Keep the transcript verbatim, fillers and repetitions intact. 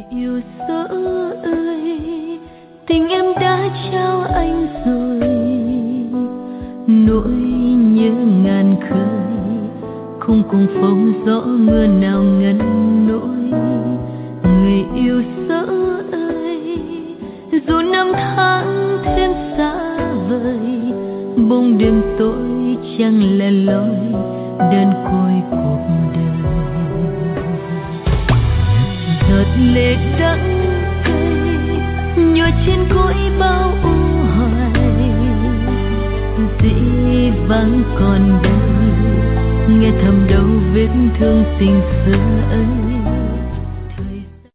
yêu dấu ơi, tình em đã trao anh rồi, nỗi nhớ ngàn khơi không cùng phong gió mưa nào ngăn nỗi. Người yêu dấu ơi, dù năm tháng thêm xa vời, bông đêm tối chẳng lẻ loi đơn côi cuộc đời. Giọt lệ đắng cay nhòa trên cõi bao u hoài, dĩ vắng còn đây nghe thầm đau vết thương tình xưa ấy.